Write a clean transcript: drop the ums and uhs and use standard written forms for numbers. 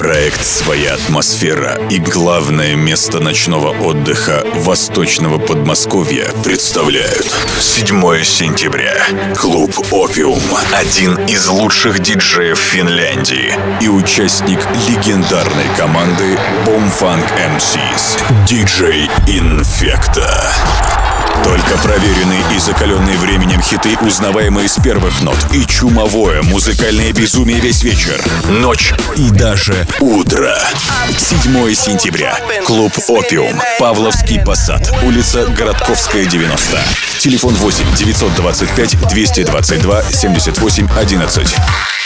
Проект «Своя атмосфера» и главное место ночного отдыха Восточного Подмосковья представляют 7 сентября. Клуб «Опиум». Один из лучших диджеев Финляндии и участник легендарной команды Boomfunk MCs диджей Инфекта. Только проверенные и закаленные временем хиты, узнаваемые с первых нот, и чумовое музыкальное безумие весь вечер, ночь и даже утро. 7 сентября. Клуб «Опиум». Павловский Посад. Улица Городковская, 90. Телефон 8 925 222 78 11.